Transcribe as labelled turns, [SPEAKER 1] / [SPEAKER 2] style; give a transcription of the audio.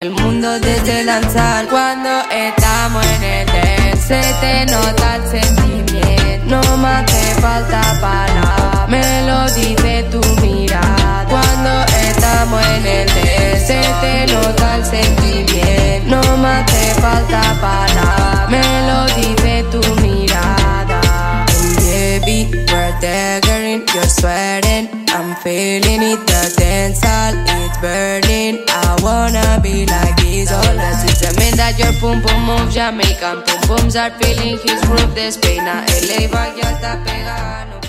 [SPEAKER 1] El mundo desde lanzar. Cuando estamos en el dance, se te nota el sentimiento. No me hace falta palabras, me lo dice tu mirada. Cuando estamos en el dance, se te nota el sentimiento. No me hace falta palabras, me lo dice tu mirada. Baby, we're daggering, you're sweating, I'm feeling it, the dance hall, it's burning. I wanna be like this, all that is a man that your pum pum move, Jamaican pum pums are feeling his groove, despina, LA va ya está pegando.